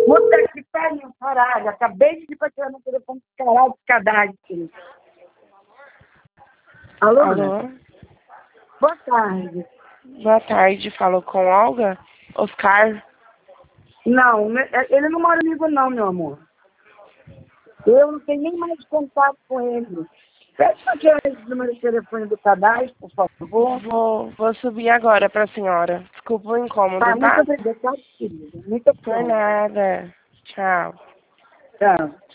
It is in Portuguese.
Puta que pariu, caralho. Acabei de ir pra tirar meu telefone do caralho de cadastro. Alô? Alô? Boa tarde. Boa tarde, falou com Olga? Oscar? Não, ele não mora comigo não, meu amor. Eu não tenho nem mais contato com ele. Pede pra tirar esse número de telefone do cadastro, por favor. Vou subir agora pra senhora. Desculpa o incômodo, Tá, muito tá? obrigada, querida. Muito Por obrigada. nada. Tchau. Tchau.